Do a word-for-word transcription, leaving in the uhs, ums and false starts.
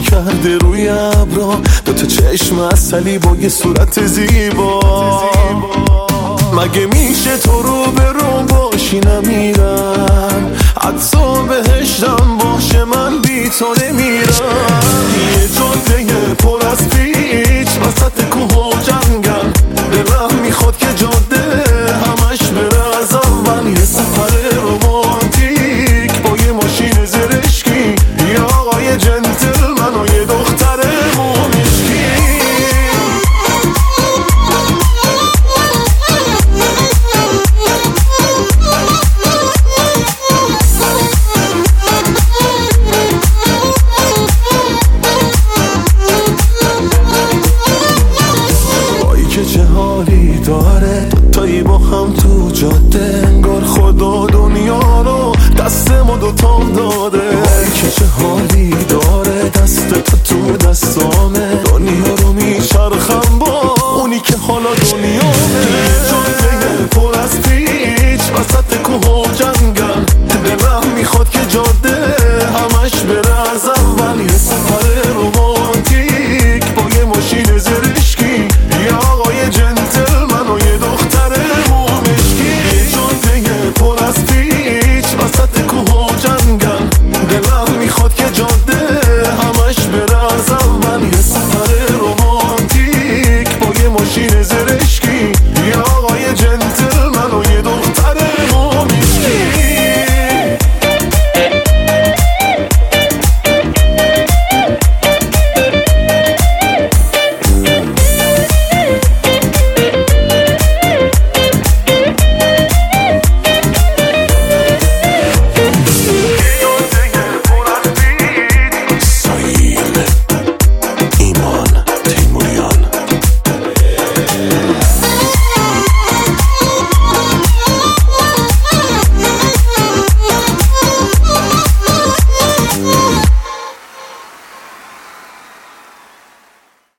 نگاهی کرده روی ابرا، دوتا چشم عسلی با یه صورت زیبا. مگه میشه تو رو به رو باشی نمیرم، حتی بهشتم باشه من بی تو نمیرم. یه جاده پر از پیچ وسط کوه و جنگل، دلم میخواد که جاده همش بره از اول. یه سفر رومانتیک با یه ماشین زرشکی، یه آقای جنتلمن و یه دختر مومشکی. که چه حالی داره دوتایی با هم تو جاده، انگار خدا دنیا رو دست ما دوتا داده. که چه حالی داره دست تو تو دستامه، دنیا رو میچرخم با اونی که حالا دنیامه. جاده پر از پیچ وسط کوه و جنگل، دلم میخواد که جاده همش بره از اول. یه سفر رومانتیک با یه ماشین زرشکی، یه آقای جنتلمن و یه دختر مومشکی. یه جاده پر از پیچ وسط کوه و جنگل، دلم میخواد که جاده همش بره از اول. یه سفر رومانتیک با یه ماشین زرشکی، یه آقای جنتلمن